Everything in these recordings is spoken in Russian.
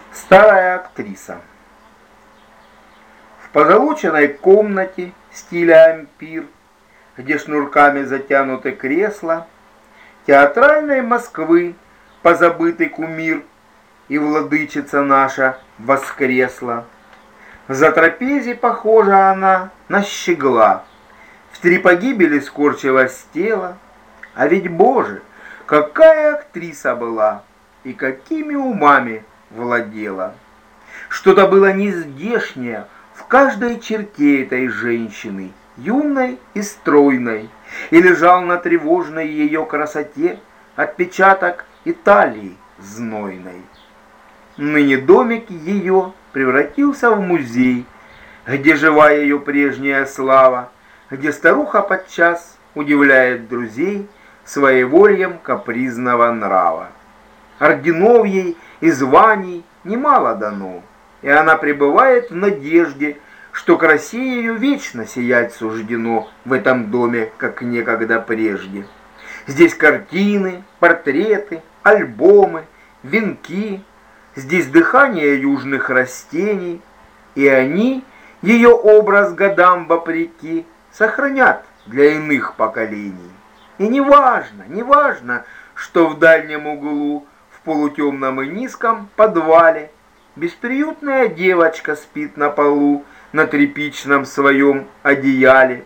Старая актриса. В позолоченной комнате стиля ампир, где шнурками затянуты кресла, театральной Москвы позабытый кумир и владычица наша воскресла. В затрапезе похожа она на щегла, в три погибели скорчилось тело. А ведь, Боже, какая актриса была и какими умами владела! Что-то было нездешнее в каждой черте этой женщины, юной и стройной, и лежал на тревожной ее красоте отпечаток Италии знойной. Ныне домик ее превратился в музей, где жива ее прежняя слава, где старуха подчас удивляет друзей своевольем капризного нрава. Орденов ей и званий немало дано, и она пребывает в надежде, что красе ее вечно сиять суждено в этом доме, как некогда прежде. Здесь картины, портреты, альбомы, венки, здесь дыхание южных растений, и они, ее образ годам вопреки, сохранят для иных поколений. И не важно, что в дальнем углу, в полутемном и низком подвале, бесприютная девочка спит на полу на тряпичном своем одеяле.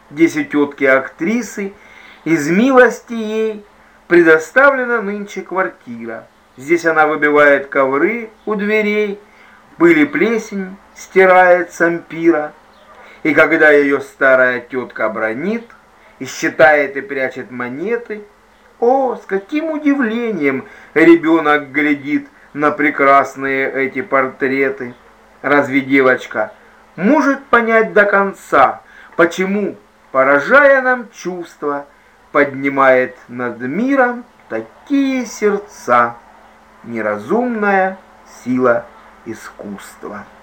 10 тетки-актрисы, из милости ей предоставлена нынче квартира. Здесь она выбивает ковры у дверей, пыль и плесень стирает с ампира. И когда ее старая тетка бранит и считает и прячет монеты, о, с каким удивлением ребенок глядит на прекрасные эти портреты. Разве девочка может понять до конца, почему, поражая нам чувства, поднимает над миром такие сердца неразумная сила искусства?